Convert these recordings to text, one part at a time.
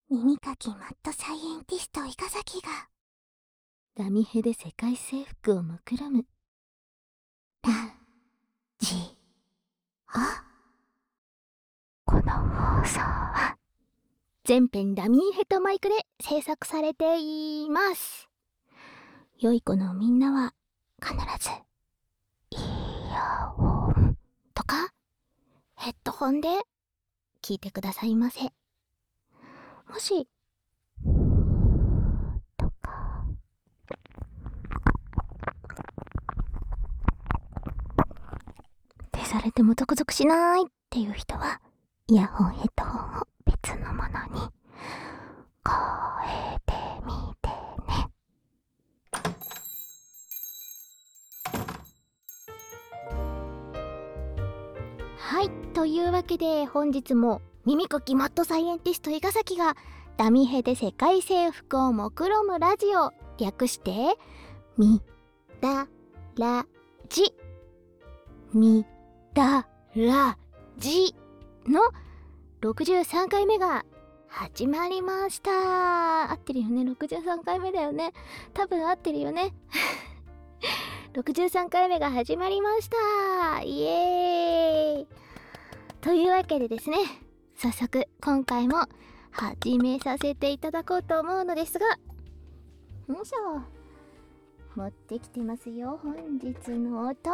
耳かきマッドサイエンティスト伊賀崎がダミヘで世界征服を目論むラジオ。この放送は全編ダミーヘとマイクで制作されています。良い子のみんなは必ずイヤホンとかヘッドホンで聞いてくださいませ。もしとか消されてもゾクゾクしないっていう人はイヤホンヘッドホンを別のものに変えてみてね。はい、というわけで本日も耳かきマッドサイエンティスト伊賀崎がダミヘで世界征服を目論むラジオ、略してミダラジミダラジの63回目が始まりました。合ってるよね、63回目だよね、多分合ってるよね63回目が始まりました。イエーイというわけでですね、早速今回も始めさせていただこうと思うのですが、よいしょ、持ってきてますよ。本日の音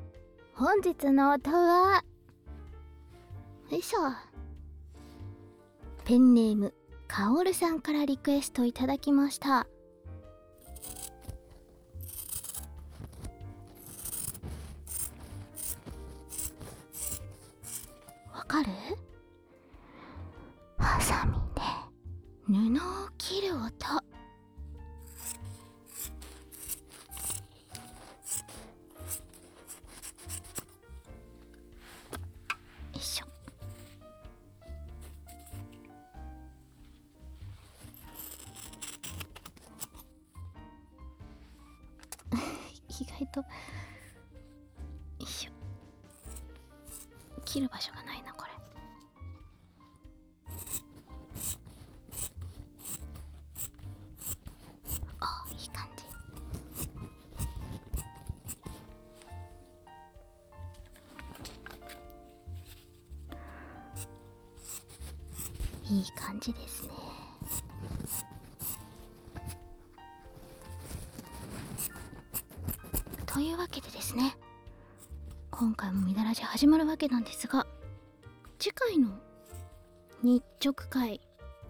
はよいしょ、ペンネームかおるさんからリクエストいただきました。わかる？ハサミで布を切る音。よいしょ。意外とよいしょ、切る場所がないなこれ。あ、いい感じ。いい感じですね。というわけでですね、今回もみだらじ始まるわけなんですが、次回の日直会、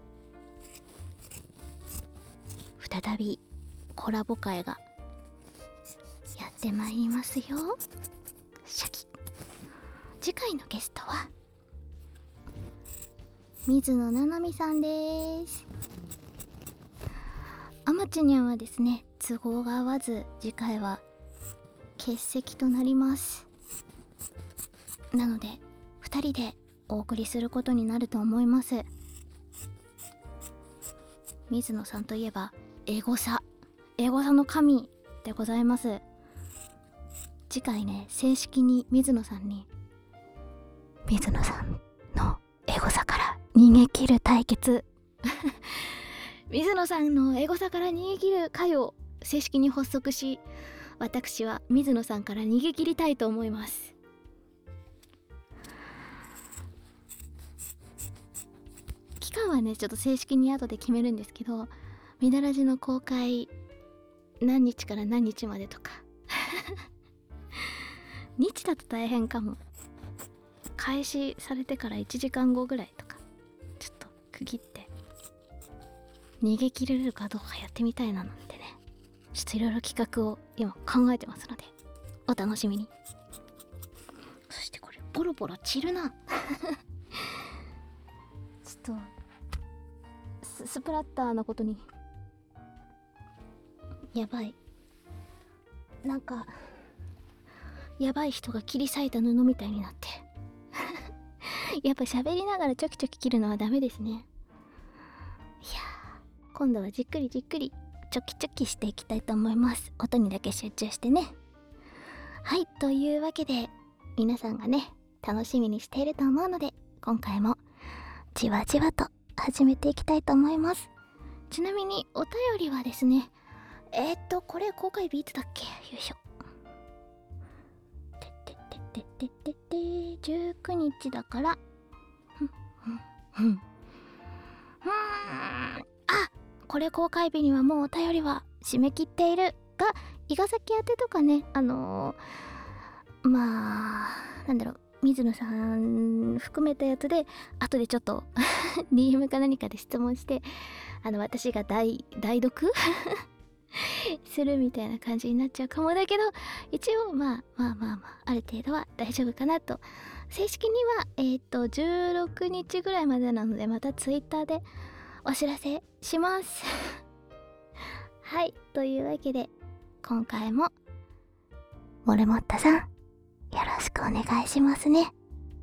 再びコラボ会がやってまいりますよ。シャキ。次回のゲストは水野七海さんです。アマチュニャンはですね、都合が合わず次回は欠席となります。なので2人でお送りすることになると思います。水野さんといえばエゴサの神でございます。次回ね、正式に水野さんに水野さんのエゴサから逃げ切る対決水野さんのエゴサから逃げ切る回を正式に発足し、私は水野さんから逃げ切りたいと思います。期間はね、ちょっと正式に後で決めるんですけど、みだらじの公開何日から何日までとか日だと大変かも。開始されてから1時間後ぐらいとか、ちょっと区切って逃げ切れるかどうかやってみたいななんてね、ちょっといろいろ企画を今考えてますのでお楽しみに。そしてこれボロボロ散るなちょっとスプラッターなことにやばい、なんかやばい人が切り裂いた布みたいになってやっぱ喋りながらチョキチョキ切るのはダメですね。いやー、今度はじっくりチョキチョキしていきたいと思います。音にだけ集中してね。はい、というわけで皆さんがね楽しみにしていると思うので、今回もじわじわと始めていきたいと思います。ちなみにお便りはですね、これ公開日いつだっけ。よいしょ。19日だからこれ公開日にはもうお便りは締め切っているが、伊賀崎宛てとかね、水野さん含めたやつで後でちょっとDM か何かで質問して、私が代読するみたいな感じになっちゃうかもだけど、一応ある程度は大丈夫かなと。正式には16日ぐらいまでなので、またツイッターでお知らせしますはい、というわけで今回もモルモットさん、よろしくお願いしますね。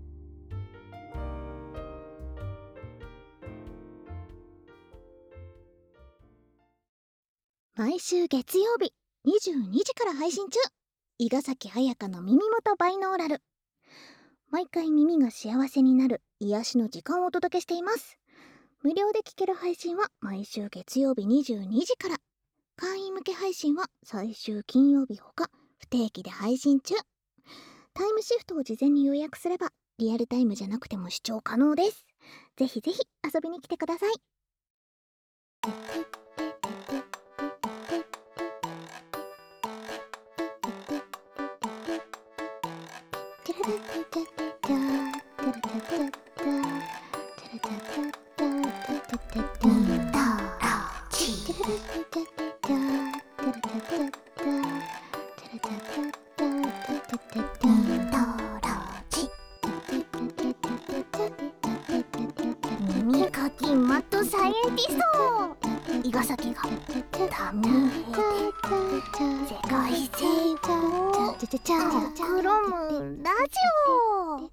毎週月曜日22時から配信中、伊賀崎彩香の耳元バイノーラル。毎回耳が幸せになる癒しの時間をお届けしています。無料で聴ける配信は毎週月曜日22時から、会員向け配信は最終金曜日ほか不定期で配信中。タイムシフトを事前に予約すればリアルタイムじゃなくても視聴可能です。ぜひぜひ遊びに来てください。耳かきマッドサイエンティスト伊賀崎がダミーで世界征服を目論むラジオ。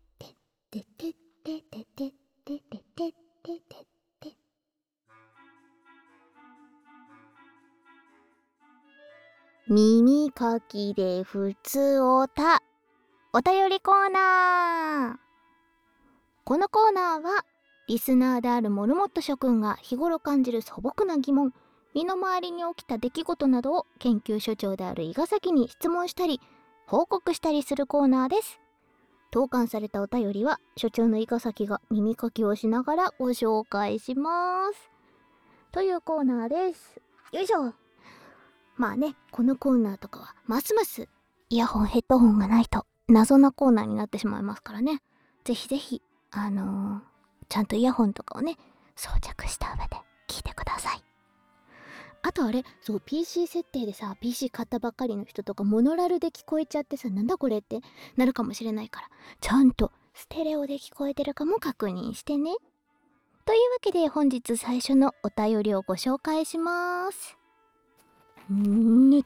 耳かきでふつおた、お便りコーナー。このコーナーはリスナーであるモルモット諸君が日頃感じる素朴な疑問、身の回りに起きた出来事などを研究所長である伊賀崎に質問したり報告したりするコーナーです。投函されたお便りは所長の伊賀崎が耳かきをしながらご紹介しますというコーナーです。よいしょ。まあね、このコーナーとかはますますイヤホンヘッドホンがないと謎なコーナーになってしまいますからね。ぜひぜひちゃんとイヤホンとかをね装着した上で聞いてください。あとそう PC 設定でさ、 PC 買ったばっかりの人とかモノラルで聞こえちゃってさ、なんだこれってなるかもしれないから、ちゃんとステレオで聞こえてるかも確認してね。というわけで本日最初のお便りをご紹介します。モ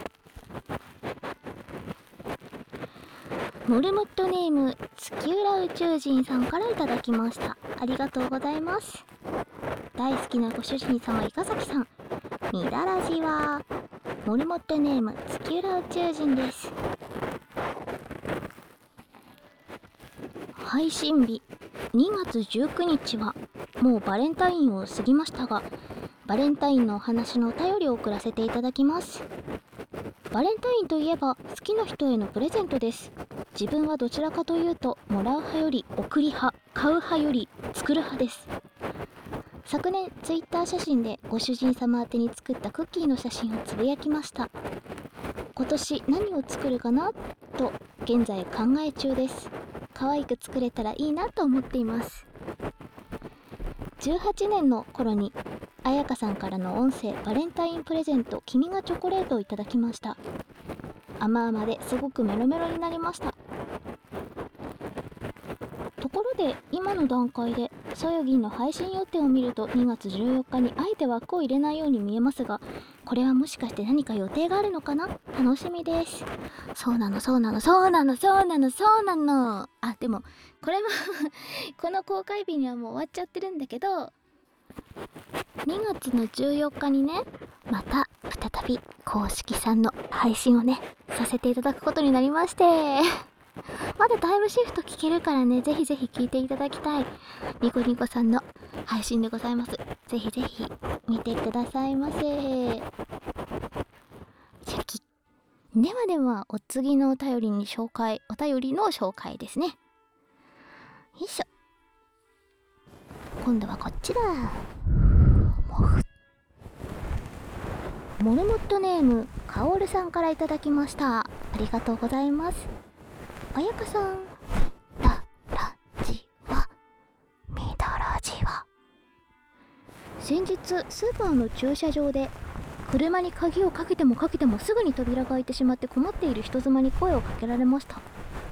ルモットネーム月浦宇宙人さんからいただきました。ありがとうございます。大好きなご主人様伊賀崎さん、みだらじはモルモットネーム月浦宇宙人です。配信日2月19日はもうバレンタインを過ぎましたが、バレンタインのお話のお便りを送らせていただきます。バレンタインといえば好きな人へのプレゼントです。自分はどちらかというともらう派より贈り派、買う派より作る派です。昨年ツイッター写真でご主人様宛てに作ったクッキーの写真をつぶやきました。今年何を作るかなと現在考え中です。可愛く作れたらいいなと思っています。18年の頃に彩香さんからの音声バレンタインプレゼント君がチョコレートをいただきました。甘々ですごくメロメロになりました。ところで今の段階でそよぎんの配信予定を見ると2月14日にあえて枠を入れないように見えますが、これはもしかして何か予定があるのかな。楽しみです。そうなの。あ、でもこれもこの公開日にはもう終わっちゃってるんだけど、2月の14日にね、また再び公式さんの配信をねさせていただくことになりましてまだタイムシフト聞けるからね、ぜひぜひ聞いていただきたいニコニコさんの配信でございます。ぜひぜひ見てくださいませ。ではお次のお便りの紹介ですね。よいしょ。今度はこっちだ。モルモットネームカオルさんからいただきました。ありがとうございます。あやかさん、ミドラジは先日スーパーの駐車場で車に鍵をかけてもすぐに扉が開いてしまって困っている人妻に声をかけられました。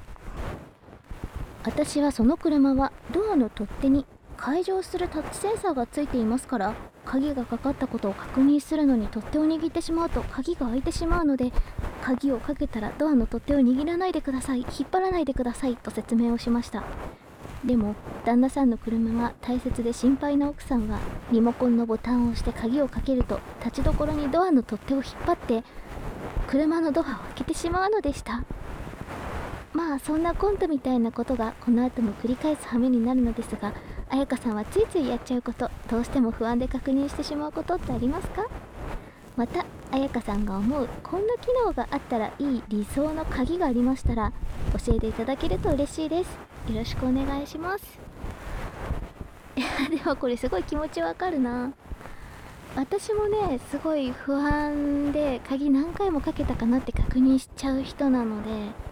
私はその車はドアの取っ手に開錠するタッチセンサーがついていますから、鍵がかかったことを確認するのに取っ手を握ってしまうと鍵が開いてしまうので、鍵をかけたらドアの取っ手を握らないでください、引っ張らないでくださいと説明をしました。でも旦那さんの車は大切で心配な奥さんはリモコンのボタンを押して鍵をかけると立ちどころにドアの取っ手を引っ張って車のドアを開けてしまうのでした。まあそんなコントみたいなことがこの後も繰り返す羽目になるのですが、あやかさんはついついやっちゃうこと、どうしても不安で確認してしまうことってありますか？またあやかさんが思うこんな機能があったらいい理想の鍵がありましたら教えていただけると嬉しいです。よろしくお願いします。いやでもこれすごい気持ちわかるな。私もねすごい不安で鍵何回もかけたかなって確認しちゃう人なので、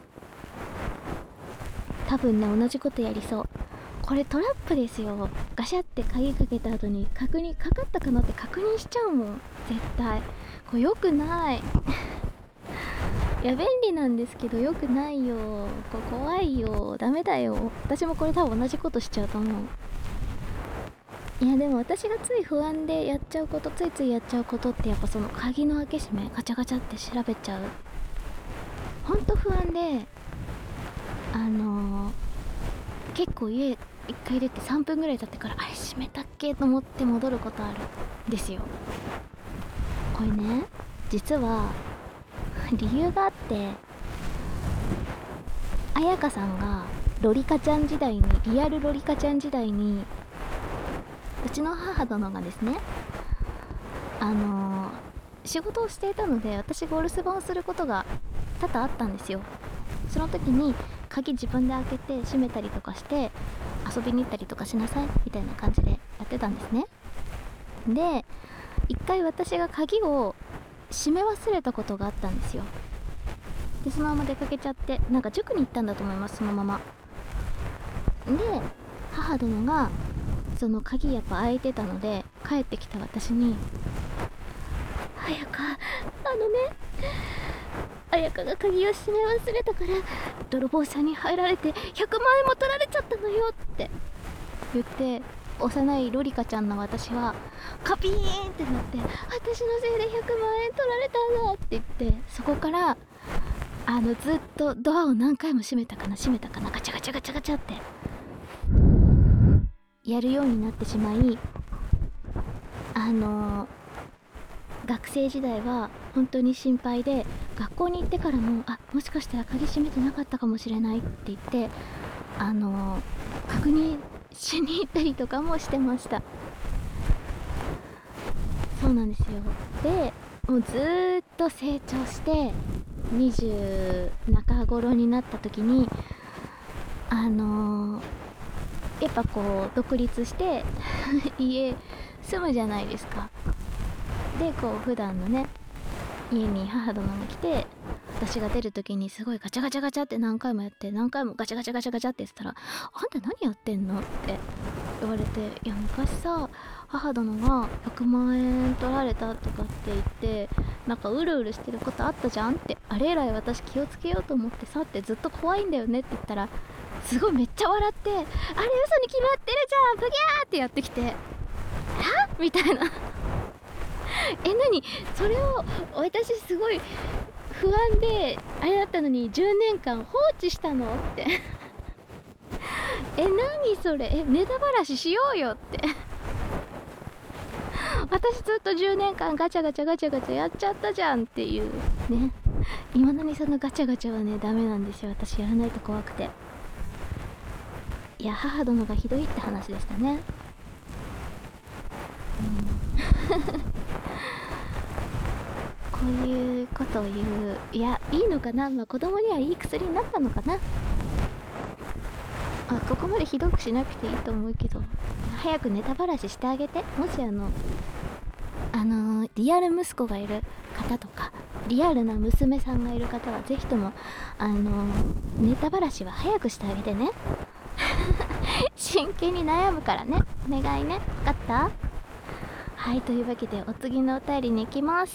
多分ね同じことやりそう。これトラップですよ。ガシャって鍵かけた後に確認かかったかなって確認しちゃうもん絶対。これ良くないいや便利なんですけど良くないよ。これ怖いよ、ダメだよ。私もこれ多分同じことしちゃうと思う。いやでも私がつい不安でやっちゃうこと、ついついやっちゃうことってやっぱその鍵の開け閉めガチャガチャって調べちゃう。ほんと不安で結構家一回出て3分ぐらい経ってからあれ閉めたっけと思って戻ることあるんですよ。これね実は理由があって、あやかさんがロリカちゃん時代にリアルロリカちゃん時代にうちの母殿がですね仕事をしていたので私がお留守番をすることが多々あったんですよ。その時に鍵自分で開けて閉めたりとかして遊びに行ったりとかしなさいみたいな感じでやってたんですね。で一回私が鍵を閉め忘れたことがあったんですよ。でそのまま出かけちゃって、なんか塾に行ったんだと思います、そのままで。母殿がその鍵やっぱ開いてたので帰ってきた私に「あやかあやかが鍵を閉め忘れたから泥棒さんに入られて100万円も取られちゃったのよ」って言って、幼いロリカちゃんの私はカピーンってなって「私のせいで100万円取られたんだ」って言って、そこからずっとドアを何回も閉めたかなガチャガチャガチャガチャってやるようになってしまい、学生時代は本当に心配で、学校に行ってからももしかしたら鍵閉めてなかったかもしれないって言って確認しに行ったりとかもしてました。そうなんですよ。でもうずーっと成長して20中頃になった時にやっぱこう独立して家住むじゃないですか。でこう普段のね家に母殿が来て、私が出る時にすごいガチャガチャガチャって何回もやって、何回もガチャガチャガチャガチャって言ってたら「あんた何やってんの?」って言われて「いや昔さ母殿が100万円取られたとかって言ってなんかうるうるしてることあったじゃん」って、あれ以来私気をつけようと思ってさってずっと怖いんだよねって言ったら、すごいめっちゃ笑って「あれ嘘に決まってるじゃんブギャー!」ってやってきて「は?」みたいな何それを私すごい不安であれだったのに10年間放置したのって何それネタばらししようよって私ずっと10年間ガチャガチャガチャガチャやっちゃったじゃんっていうね。 未だにそのガチャガチャはねダメなんですよ。私やらないと怖くて。いや、母殿がひどいって話でしたね。こういうことを言う、いや、いいのかな。まあ子供にはいい薬になったのかな。ここまでひどくしなくていいと思うけど、早くネタばらししてあげて。もしリアル息子がいる方とかリアルな娘さんがいる方はぜひともネタばらしは早くしてあげてね。真剣に悩むからね、お願いね。分かった？はい、というわけでお次のお便りに行きます。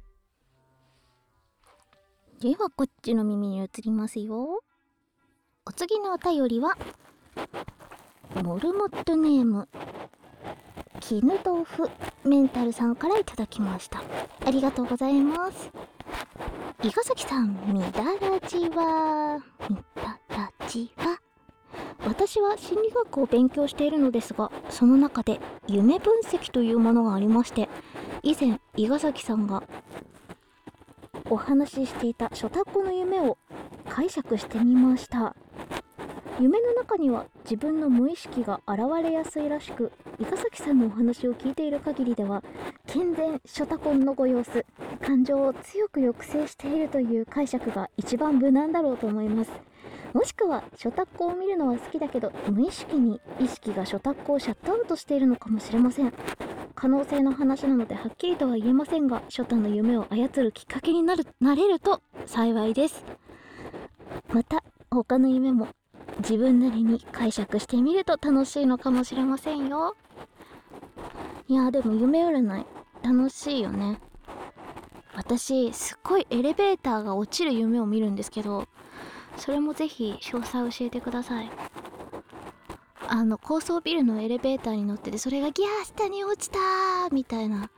ではこっちの耳に移りますよ。お次のお便りはモルモットネーム絹豆腐メンタルさんからいただきました。ありがとうございます。伊賀崎さん、みだらじは。私は心理学を勉強しているのですが、その中で夢分析というものがありまして、以前伊賀崎さんがお話ししていた初タコの夢を解釈してみました。夢の中には自分の無意識が現れやすいらしく、伊賀崎さんのお話を聞いている限りでは健全初タコンのご様子、感情を強く抑制しているという解釈が一番無難だろうと思います。もしくは初タコを見るのは好きだけど無意識に意識が初タコをシャットアウトしているのかもしれません。可能性の話なのではっきりとは言えませんが、初タの夢を操るきっかけになれると幸いです。また他の夢も自分なりに解釈してみると楽しいのかもしれませんよ。いやでも夢占い楽しいよね。私すっごいエレベーターが落ちる夢を見るんですけど、それもぜひ詳細教えてください。高層ビルのエレベーターに乗ってて、それがギャー下に落ちたーみたいな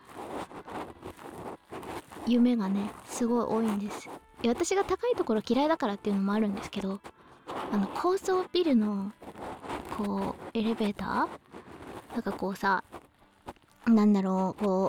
夢がねすごい多いんです。いや、私が高いところ嫌いだからっていうのもあるんですけど、高層ビルのこうエレベーターなんかこうさ、なんだろう、こ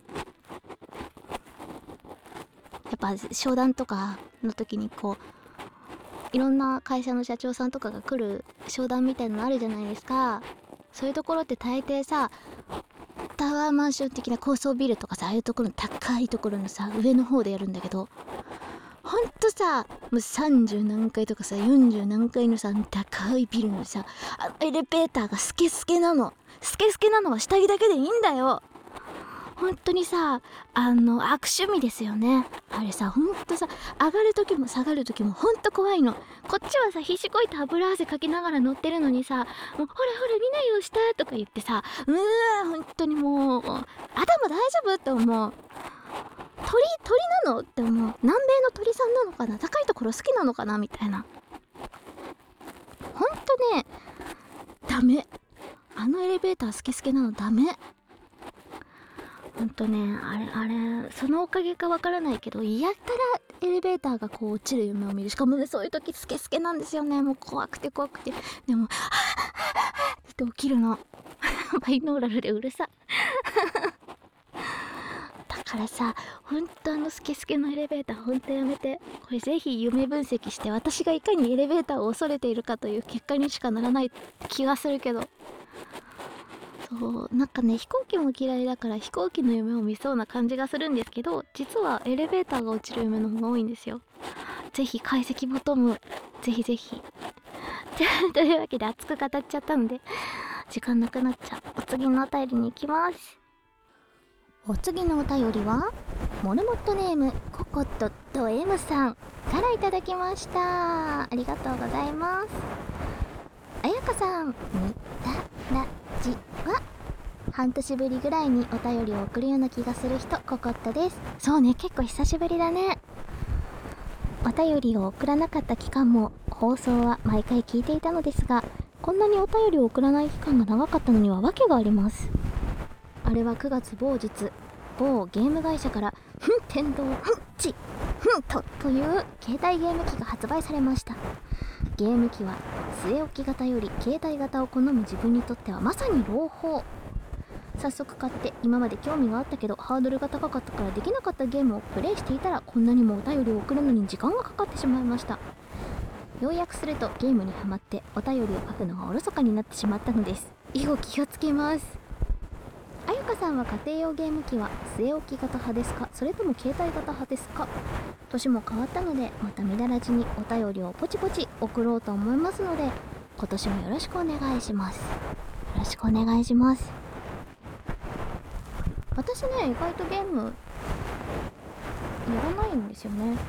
うやっぱ商談とかの時にこういろんな会社の社長さんとかが来る商談みたいなのあるじゃないですか。そういうところって大抵さ、タワーマンション的な高層ビルとかさ、ああいうところの高いところのさ上の方でやるんだけど、ほんとさ、もう30何階とかさ40何階のさ高いビルのさエレベーターがスケスケなの。スケスケなのは下着だけでいいんだよ。本当にさ悪趣味ですよね。あれさ、ほんとさ、上がる時も下がる時もほんと怖いの。こっちはさ必死こいて油汗かきながら乗ってるのにさ、もうほらほら見ないよ下とか言ってさ、本当にもう頭大丈夫って思う。鳥なのって思う。南米の鳥さんなのかな、高いところ好きなのかなみたいな。ほんとねダメ。エレベータースケスケなのダメ。ほんとね、あれそのおかげかわからないけど、やったらエレベーターがこう落ちる夢を見る。しかもね、そういう時スケスケなんですよね。もう怖くてでもって起きるの。バイノーラルでうるさだからさ、ほんとスケスケのエレベーターほんとやめて。これぜひ夢分析して、私がいかにエレベーターを恐れているかという結果にしかならない気がするけど、そうなんかね、飛行機も嫌いだから飛行機の夢を見そうな感じがするんですけど、実はエレベーターが落ちる夢の方が多いんですよ。ぜひ解析ボトムぜひぜひというわけで熱く語っちゃったので時間なくなっちゃう。お次のお便りに行きます。お次のお便りはモルモットネームココットと M さんからいただきました。ありがとうございます。あやかさん、みたらじは半年ぶりぐらいにお便りを送るような気がする人、ココットです。そうね、結構久しぶりだね。お便りを送らなかった期間も放送は毎回聞いていたのですが、こんなにお便りを送らない期間が長かったのには訳があります。あれは9月某日、某ゲーム会社から天堂という携帯ゲーム機が発売されました。ゲーム機は据え置き型より携帯型を好む自分にとってはまさに朗報。 早速買って、今まで興味があったけどハードルが高かったからできなかったゲームをプレイしていたら、こんなにもお便りを送るのに時間がかかってしまいました。要約すると、ゲームにはまってお便りを書くのがおろそかになってしまったのです。以後気をつけます。あゆかさんは家庭用ゲーム機は据え置き型派ですか、それとも携帯型派ですか。年も変わったので、またみだらじにお便りをポチポチ送ろうと思いますので、今年もよろしくお願いします。よろしくお願いします。私ね、意外とゲームやらないんですよね。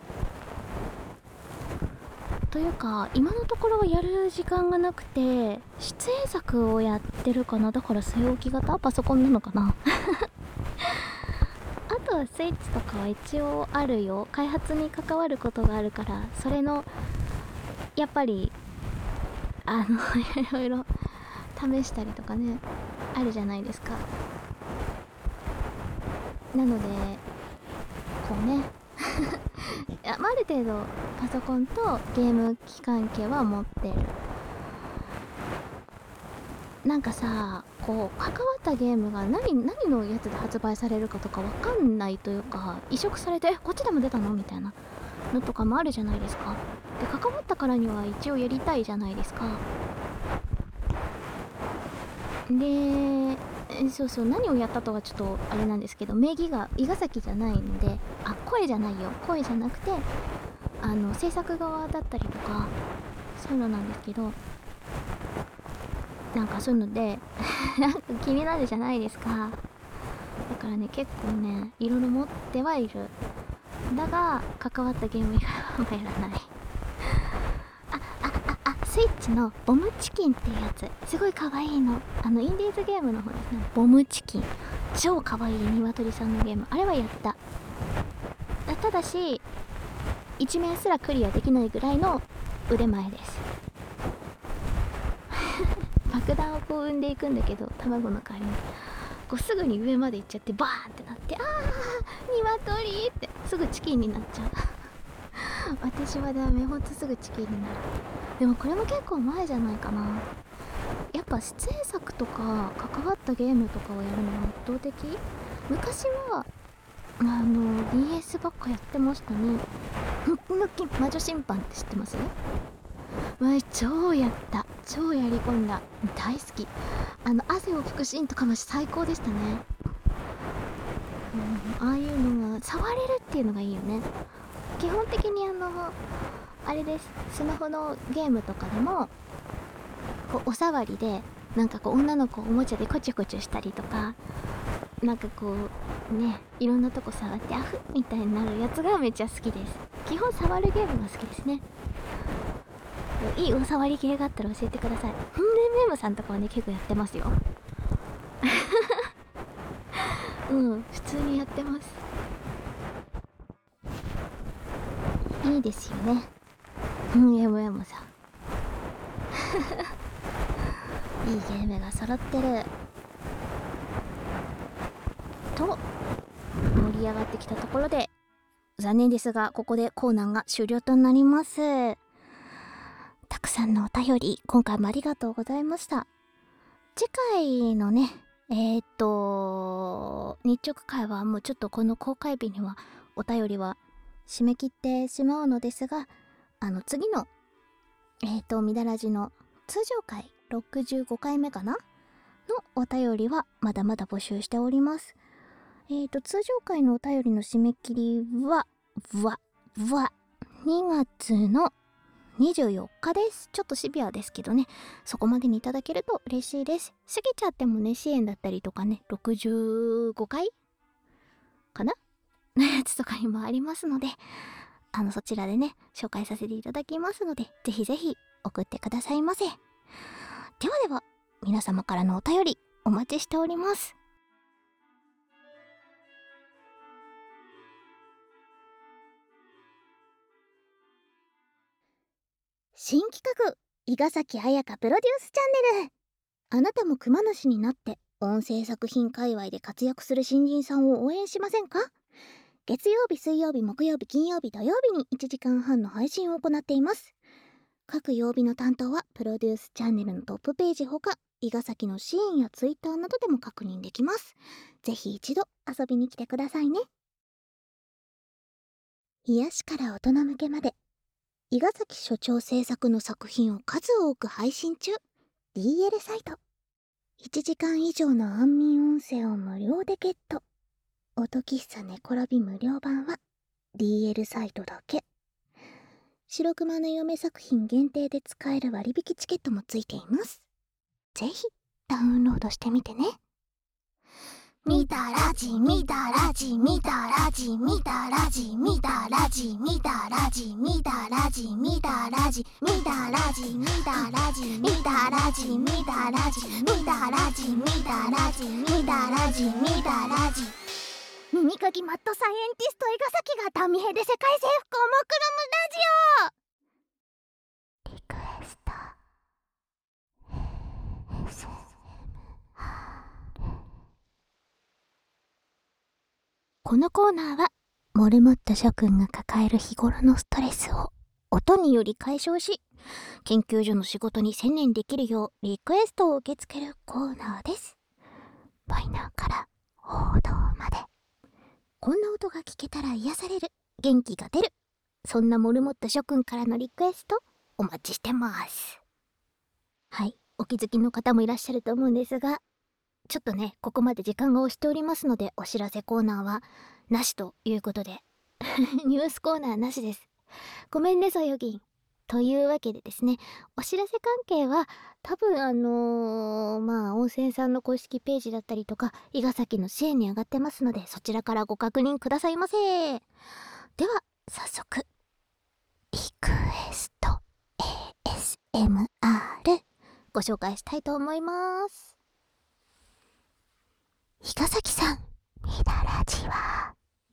というか、今のところはやる時間がなくて、出演作をやってるかな。だから据え置き型パソコンなのかなあとはスイッチとかは一応あるよ。開発に関わることがあるから、それのやっぱりいろいろ試したりとかね、あるじゃないですか。なのでこうねある程度パソコンとゲーム機関係は持ってる。なんかさ、こう関わったゲームが何のやつで発売されるかとかわかんないというか、移植されてこっちでも出たのみたいなのとかもあるじゃないですか。で、関わったからには一応やりたいじゃないですか。で、そうそう、何をやったとはちょっとあれなんですけど、名義が伊賀崎じゃないんで、声じゃないよ、声じゃなくて制作側だったりとか、そういうのなんですけど、なんかそういうのでなんか気になるじゃないですか。だからね、結構ね、いろいろ持ってはいる。だが関わったゲーム以外はやらないスイッチのボムチキンっていうやつ、すごい可愛いの。インディーズゲームの方ですね。ボムチキン、超可愛い鶏さんのゲーム、あれはやった。ただし一面すらクリアできないぐらいの腕前です爆弾をこう産んでいくんだけど、卵の代わりにこうすぐに上まで行っちゃって、バーンってなって、鶏ってすぐチキンになっちゃう私はダメ、ほんとすぐチキンになる。でもこれも結構前じゃないかな。やっぱ出演作とか関わったゲームとかをやるのは圧倒的。昔はDS ばっかやってましたね。ムッキムキ魔女審判って知ってます？超やった、超やり込んだ、大好き。汗を拭くシーンとかも最高でしたね。ああいうのが触れるっていうのがいいよね。基本的にあれです、スマホのゲームとかでもこうお触りで、なんかこう女の子をおもちゃでコチュコチュしたりとか、なんかこうね、いろんなとこ触ってアフみたいになるやつがめっちゃ好きです。基本触るゲームが好きですね。いいお触り系があったら教えてください。メムさんとかはね、結構やってますよ普通にやってます。いいですよね。メムさんいいゲームが揃ってると盛り上がってきたところで、残念ですがここでコーナーが終了となります。たくさんのお便り今回もありがとうございました。次回のね、日直会はもうちょっとこの公開日にはお便りは締め切ってしまうのですが、次のみだらじの通常回65回目かなのお便りはまだまだ募集しております。通常回のお便りの締め切りは2月の24日です。ちょっとシビアですけどね、そこまでにいただけると嬉しいです。過ぎちゃってもね、支援だったりとかね、65回かなのやつとかにもありますので、そちらでね、紹介させていただきますので、ぜひぜひ送ってくださいませ。では皆様からのお便りお待ちしております。 新企画、伊賀崎彩香プロデュースチャンネル。あなたも熊主になって音声作品界隈で活躍する新人さんを応援しませんか？月曜日、水曜日、木曜日、金曜日、土曜日に1時間半の配信を行っています。各曜日の担当はプロデュースチャンネルのトップページほか伊賀崎のシーンやツイッターなどでも確認できます。ぜひ一度遊びに来てくださいね。癒しから大人向けまで、伊賀崎所長制作の作品を数多く配信中。 DL サイト。1時間以上の安眠音声を無料でゲット。音喫茶寝転び無料版は DL サイトだけ。白熊の嫁作品限定で使える割引チケットもついています。ぜひダウンロードしてみてね。 見たラジ見たラジ見たラジ見たラジ見たラジ見たラジ見たラジ見たラジ見たラジ見たラジ見たラジ見たラジ見たラジ見たラジ見たラジ見たラジ。耳かきマッドサイエンティスト伊賀崎がダミヘで世界征服を目論むラジオ。リクエストこのコーナーはモルモット諸君が抱える日頃のストレスを音により解消し、研究所の仕事に専念できるようリクエストを受け付けるコーナーです。バイナーから報道まで、こんな音が聞けたら癒される、元気が出る、そんなモルモット諸君からのリクエストお待ちしてます。はい、お気づきの方もいらっしゃると思うんですが、ちょっとね、ここまで時間が押しておりますので、お知らせコーナーはなしということでニュースコーナーなしです。ごめんね、そよぎん。というわけでですね、お知らせ関係は多分温泉さんの公式ページだったりとか伊賀崎の支援に上がってますので、そちらからご確認くださいませ。では早速リクエスト ASMR ご紹介したいと思います。伊賀崎さん、みならじは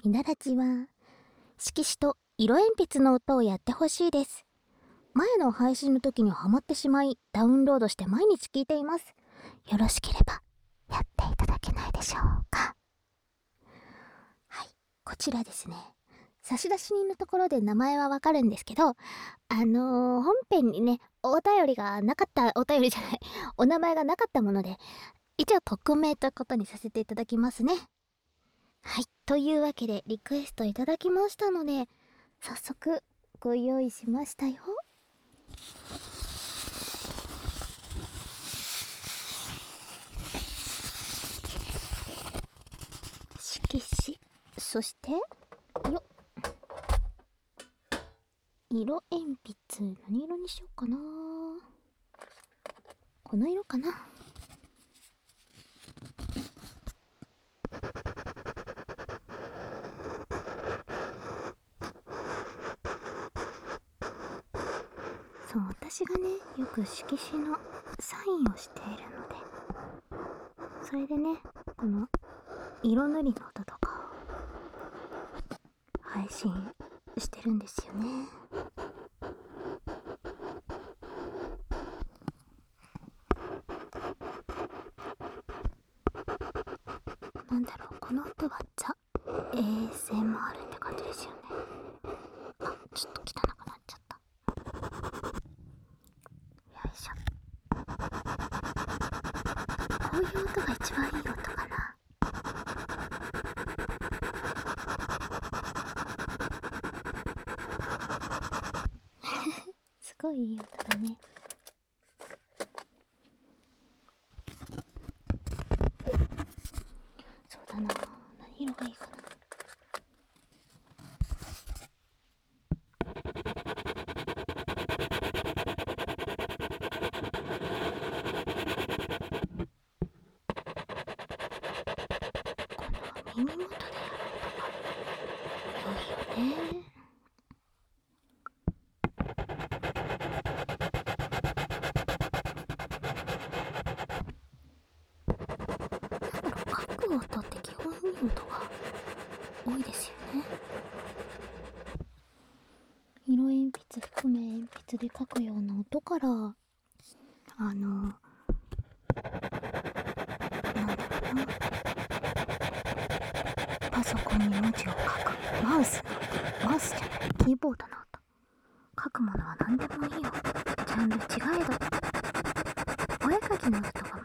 色紙と色鉛筆の音をやってほしいです。前の配信の時にハマってしまいダウンロードして毎日聞いています。よろしければやっていただけないでしょうか。はい、こちらですね、差出人のところで名前はわかるんですけど、本編にねお便りがなかった、お名前がなかったもので、一応匿名ということにさせていただきますね。はい、というわけでリクエストいただきましたので、早速ご用意しましたよ。色紙、そして色鉛筆、何色にしようかな。この色かな。そう、私がねよく色紙のサインをしているので、それでねこの色塗りの音とかを配信してるんですよね。なんだろう、この音はザ ASMR って感じですよね。あ、ちょっと汚くなっちゃった。よいしょ。こういう音が一番いい音かな。すごいいい音だね。そうだな、何色がいいかな。この耳元でやる音が良いよね。書く音って基本いい音が多いですよね。色鉛筆含め鉛筆で書くような音から、なんだろうな、パソコンに文字を書くマウスじゃない、キーボードの音、書くものは何でもいいよ、ジャンル違えどお絵かきの音とか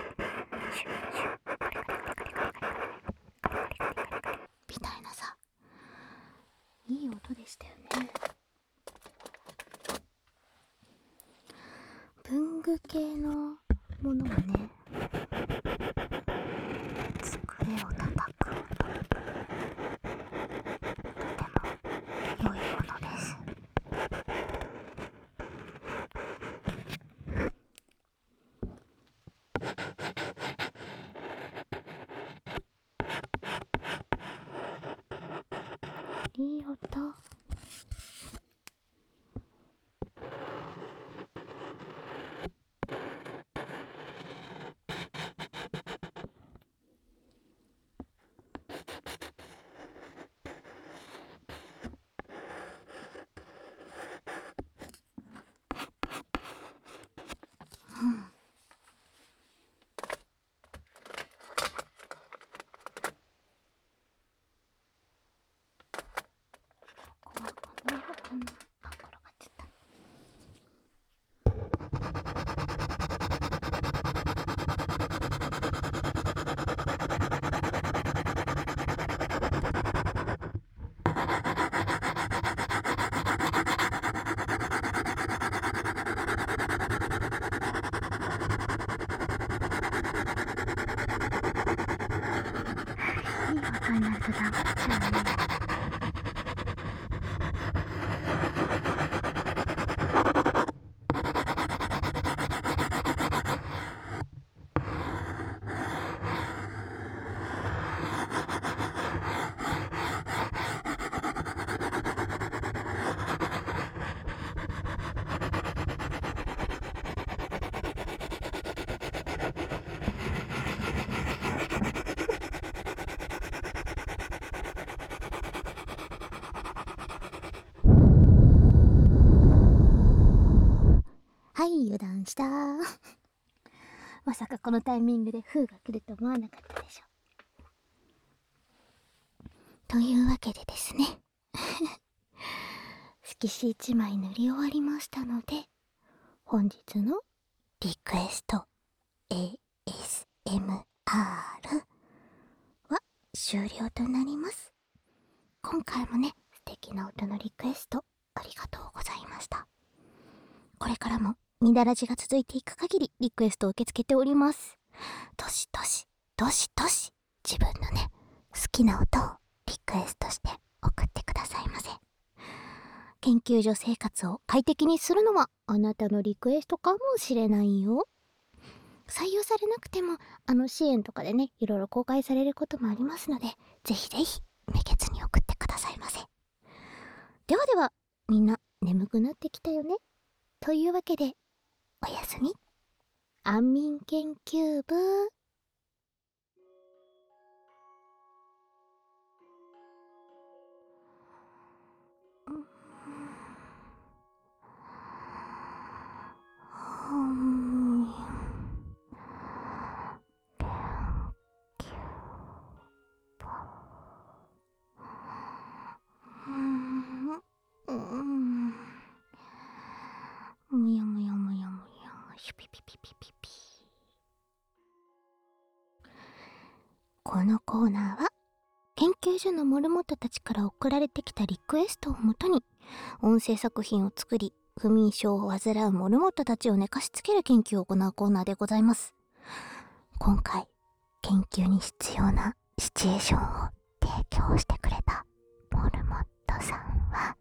みたいなさ、いい音でしたよね。文具系のものはね、机を叩く音、とても良いものです。いい音。いい音になると黙っちゃうね。はい、油断したまさかこのタイミングで風が来ると思わなかったでしょ。というわけでですね色紙1枚塗り終わりましたので、本日のリクエスト ASMR は終了となります。今回もね、素敵な音のリクエストありがとうございました。これからもみだらじが続いていく限りリクエストを受け付けております。どしどしどしどし自分のね、好きな音をリクエストして送ってくださいませ。研究所生活を快適にするのはあなたのリクエストかもしれないよ。採用されなくても支援とかでね、いろいろ公開されることもありますので、ぜひぜひめげずに送ってくださいませ。ではでは、みんな眠くなってきたよね。というわけで、おやすみ。安眠研究部。 このコーナーは研究所のモルモットたちから送られてきたリクエストをもとに音声作品を作り、不眠症を患うモルモットたちを寝かしつける研究を行うコーナーでございます。今回研究に必要なシチュエーションを提供してくれたモルモットさんは、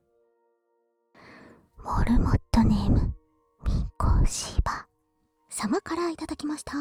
モルモットネームミコシバ様からいただきました。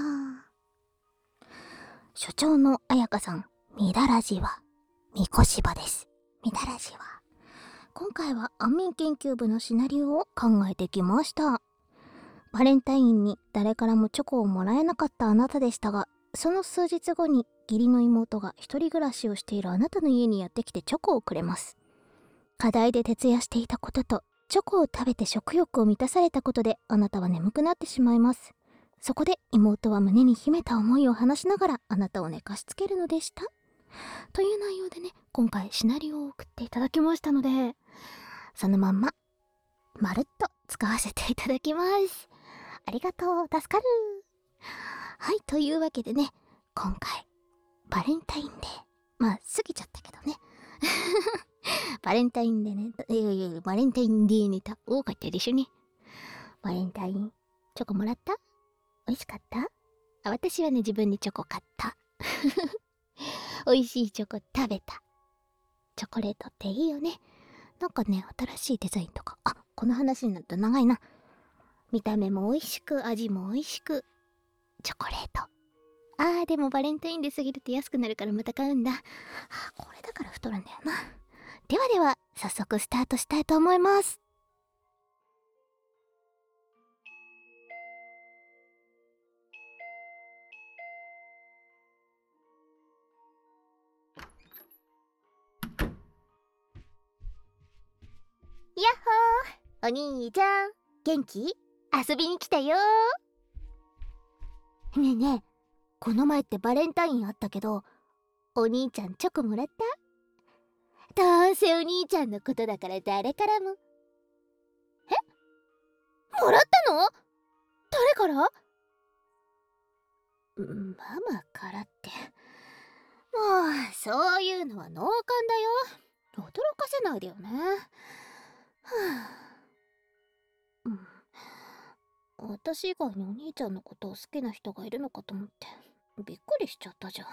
所長の彩香さん、ミダラジはミコシバです。ミダラジは今回は安眠研究部のシナリオを考えてきました。バレンタインに誰からもチョコをもらえなかったあなたでしたが、その数日後に義理の妹が一人暮らしをしているあなたの家にやってきてチョコをくれます。課題で徹夜していたこととチョコを食べて食欲を満たされたことであなたは眠くなってしまいます。そこで妹は胸に秘めた思いを話しながらあなたを寝かしつけるのでした。という内容でね、今回シナリオを送っていただきましたので、そのまんままるっと使わせていただきます。ありがとう、助かる。はい、というわけでね、今回バレンタインデー、まあ過ぎちゃったけどねバレンタインデーね、バレンタインデーネタ多かったでしょね。バレンタインチョコもらった？美味しかった？私はね、自分にチョコ買った美味しいチョコ食べた。チョコレートっていいよね。なんかね、新しいデザインとか、この話になると長いな。見た目も美味しく、味も美味しく、チョコレート。でもバレンタインで過ぎると安くなるからまた買うんだ。これだから太るんだよな。ではでは、早速スタートしたいと思います。やっほー、お兄ちゃん元気？遊びに来たよー。ねえねえ、この前ってバレンタインあったけど、お兄ちゃんチョコもらった？どうせお兄ちゃんのことだから誰からも。もらったの？誰から？ママからって。もうそういうのは脳幹だよ。驚かせないでよね。私以外にお兄ちゃんのことを好きな人がいるのかと思ってびっくりしちゃったじゃん。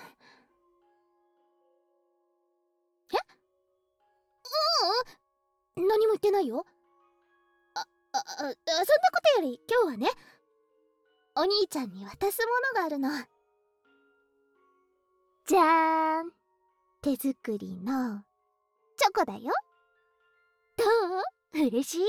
何も言ってないよ。そんなことより今日はね、お兄ちゃんに渡すものがあるの。じゃーん、手作りのチョコだよ。どう？嬉しい？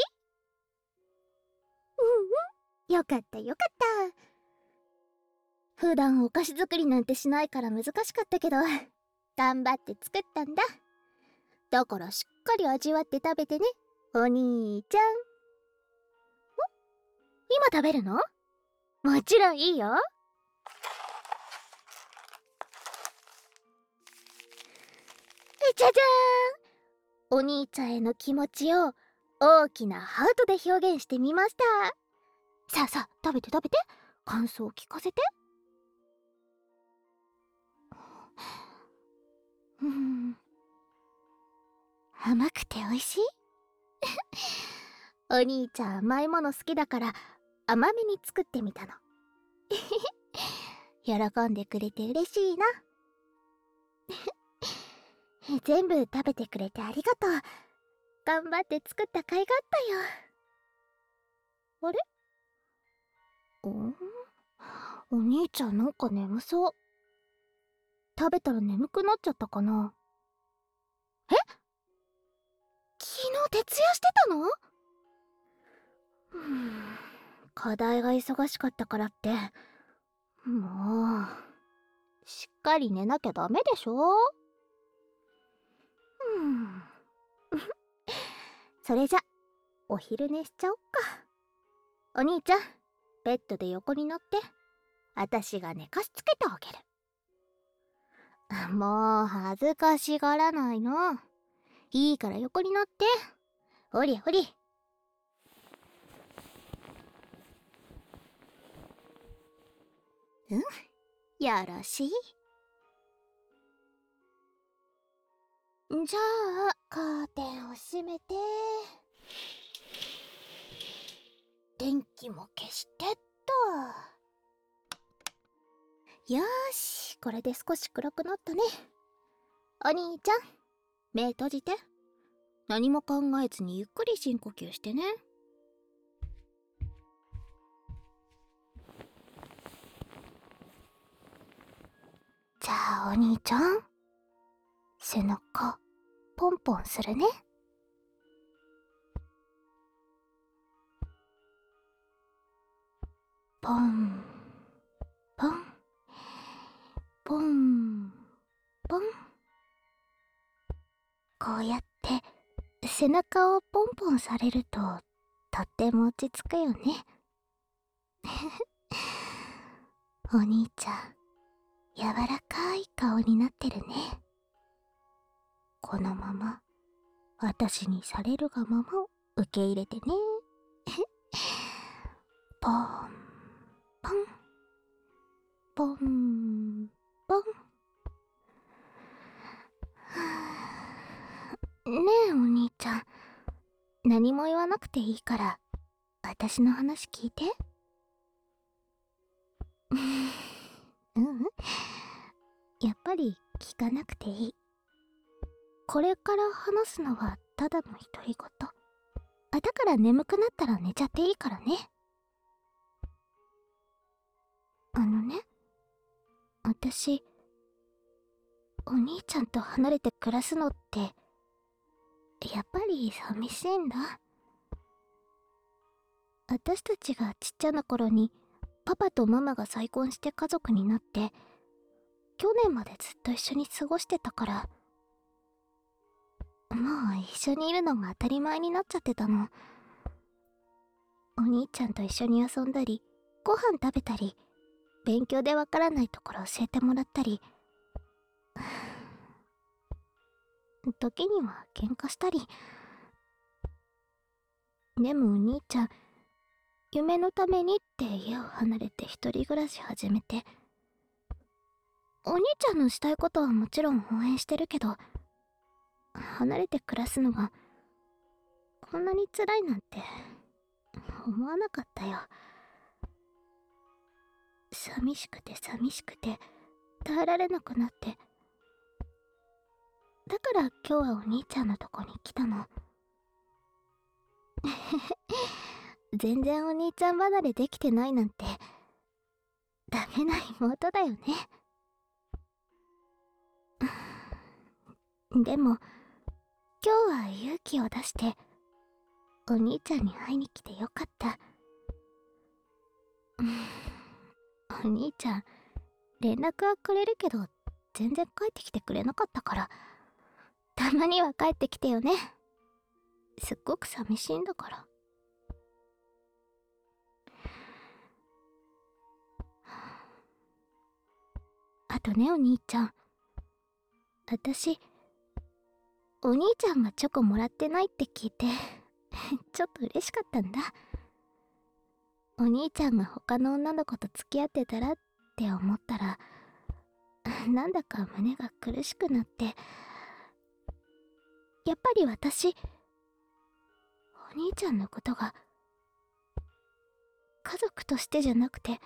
よかったよかった。普段お菓子作りなんてしないから難しかったけど、頑張って作ったんだ。だからしっかり味わって食べてね、お兄ちゃん。今食べるの？もちろんいいよ。じゃじゃーん、お兄ちゃんへの気持ちを大きなハートで表現してみました。さあさあ、食べて食べて、感想を聞かせて。甘くて美味しいお兄ちゃん甘いもの好きだから甘めに作ってみたの喜んでくれて嬉しいな全部食べてくれてありがとう。頑張って作った甲斐があったよ。あれ？お兄ちゃんなんか眠そう。食べたら眠くなっちゃったかな。昨日徹夜してたの？課題が忙しかったからってもうしっかり寝なきゃダメでしょ。それじゃお昼寝しちゃおっか。お兄ちゃん、ベッドで横になって、私が寝かしつけてあげる。もう恥ずかしがらないの。いいから横になって。ほりほり。よろしい。 じゃあカーテンを閉めて、電気も消してっと。よーし、これで少し暗くなったね。お兄ちゃん、目閉じて。何も考えずにゆっくり深呼吸してね。 じゃあお兄ちゃん、背中ポンポンするね。ポンポンポンポン。こうやって背中をポンポンされるととっても落ち着くよね。お兄ちゃん、柔らかい顔になってるね。このまま私にされるがままを受け入れてね。ポンポンポンポン。ねえお兄ちゃん、何も言わなくていいから私の話聞いて。うん、やっぱり聞かなくていい。これから話すのはただの独り言。だから眠くなったら寝ちゃっていいからね。私、お兄ちゃんと離れて暮らすのってやっぱり寂しいんだ。私たちがちっちゃな頃にパパとママが再婚して家族になって、去年までずっと一緒に過ごしてたから、もう一緒にいるのが当たり前になっちゃってたの。お兄ちゃんと一緒に遊んだり、ご飯食べたり、勉強でわからないところ教えてもらったり、時には喧嘩したり。でもお兄ちゃん、夢のためにって家を離れて一人暮らし始めて、お兄ちゃんのしたいことはもちろん応援してるけど、離れて暮らすのがこんなに辛いなんて思わなかったよ。寂しくて寂しくて耐えられなくなって、だから今日はお兄ちゃんのとこに来たの。全然お兄ちゃん離れできてないなんてダメな妹だよね。でも今日は勇気を出してお兄ちゃんに会いに来てよかった。お兄ちゃん連絡はくれるけど全然帰ってきてくれなかったから、たまには帰ってきてよね。すっごく寂しいんだから。あとねお兄ちゃん、私お兄ちゃんがチョコもらってないって聞いてちょっと嬉しかったんだ。お兄ちゃんが他の女の子と付き合ってたらって思ったら、なんだか胸が苦しくなって、やっぱり私お兄ちゃんのことが家族としてじゃなくて、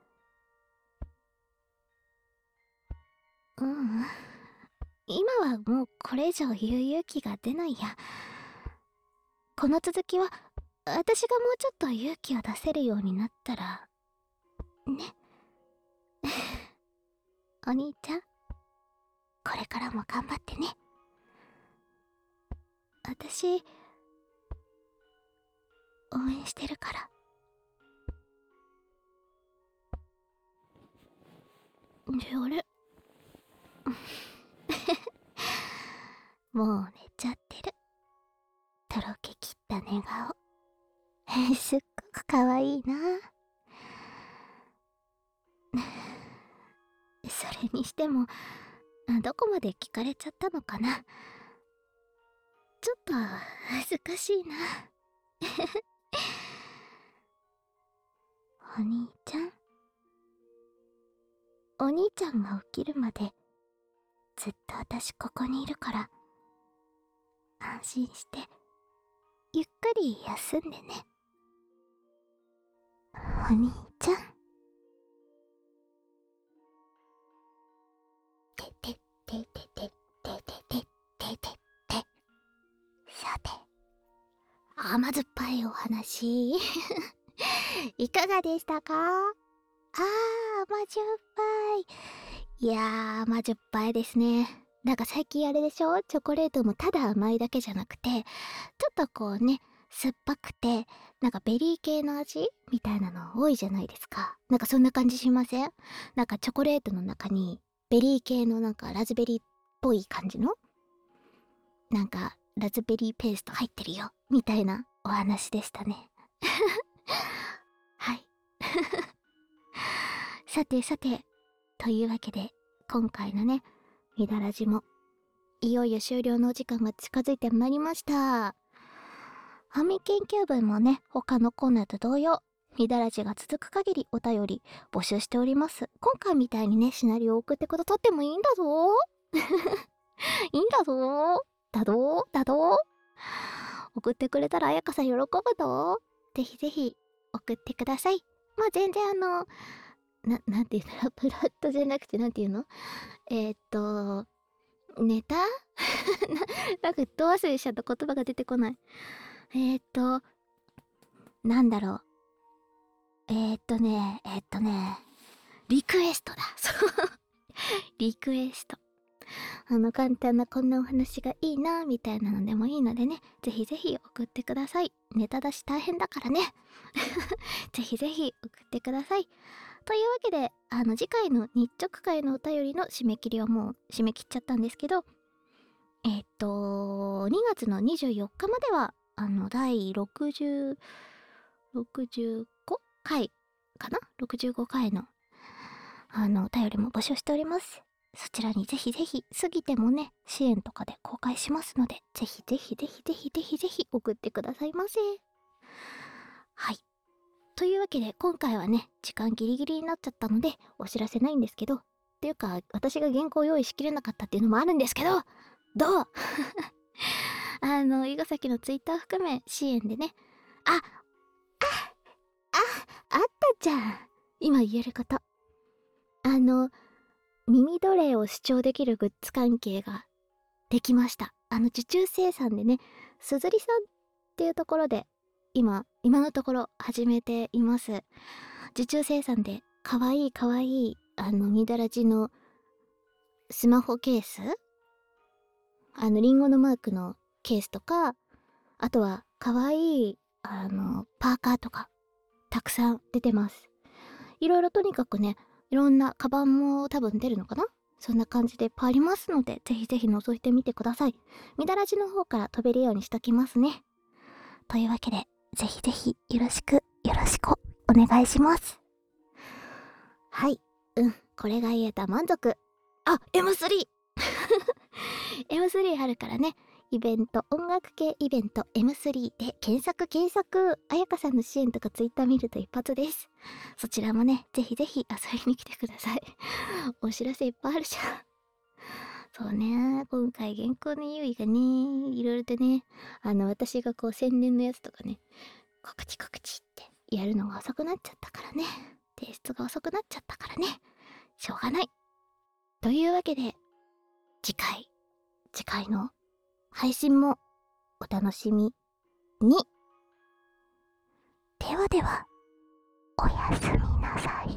今はもうこれ以上言う勇気が出ないや。この続きは私がもうちょっと勇気を出せるようになったらね。お兄ちゃん、これからも頑張ってね。私応援してるから。あれもう寝ちゃってる。とろけきった寝顔すっごくかわいいな。それにしてもどこまで聞かれちゃったのかな。ちょっと恥ずかしいな。お兄ちゃん、お兄ちゃんが起きるまでずっと私ここにいるから安心してゆっくり休んでね、お兄ちゃん。ててててててててててて。さて、甘酸っぱいお話いかがでしたか？甘じょっぱい。いやー、甘じょっぱいですね。なんか最近あれでしょ、チョコレートもただ甘いだけじゃなくて、ちょっとこうね、酸っぱくて、なんかベリー系の味みたいなの多いじゃないですか。なんかそんな感じしません？なんかチョコレートの中に、ベリー系のなんかラズベリーっぽい感じのなんかラズベリーペースト入ってるよみたいなお話でしたね。はいさてさて、というわけで今回のね、みだらじもいよいよ終了のお時間が近づいてまいりました。ハミ研究部もね、他のコーナーと同様、みだらじが続く限りお便り募集しております。今回みたいにね、シナリオを送ってくださってもいいんだぞいいんだぞだど送ってくれたら彩香さん喜ぶぞ。ぜひぜひ送ってください。まあ全然なんていうの、プラットじゃなくてなんていうの、ネタなんかど忘れしちゃった、言葉が出てこない。なんだろう。リクエストだ。そう。リクエスト。簡単なこんなお話がいいなみたいなのでもいいのでね、ぜひぜひ送ってください。ネタ出し大変だからね。ぜひぜひ送ってください。というわけで、次回の日直会のお便りの締め切りはもう締め切っちゃったんですけど、2月の24日までは、第65回かな ?65 回の、お便りも募集しております。そちらにぜひぜひ、過ぎてもね、支援とかで公開しますので、ぜひぜひぜひぜひぜひぜひ送ってくださいませ。はい。というわけで、今回はね、時間ギリギリになっちゃったので、お知らせないんですけど、っていうか、私が原稿用意しきれなかったっていうのもあるんですけど、どう伊賀崎のツイッター含め支援でね、あったじゃん。今言えること。耳奴隷を主張できるグッズ関係ができました。受注生産でね、すずりさんっていうところで、今のところ始めています。受注生産で、かわいい、みだらじのスマホケースリンゴのマークのケースとか、あとは、かわいい、パーカーとか、たくさん出てます。いろいろとにかくね、いろんなカバンも多分出るのかな、そんな感じでいっぱいありますので、ぜひぜひ覗いてみてください。みだらじの方から飛べるようにしときますね。というわけで、ぜひぜひよろしくお願いします。はい、これが言えた満足。あ、M3 M3 あるからね、イベント、音楽系イベント M3 で検索。彩香さんの支援とかツイッター見ると一発です。そちらもね、ぜひぜひ遊びに来てください。お知らせいっぱいあるじゃん。そうね、今回原稿の優位がね、いろいろとね、私がこう宣伝のやつとかね、告知ってやるのが遅くなっちゃったからね。提出が遅くなっちゃったからね。しょうがない。というわけで、次回の配信もお楽しみに。では、おやすみなさい。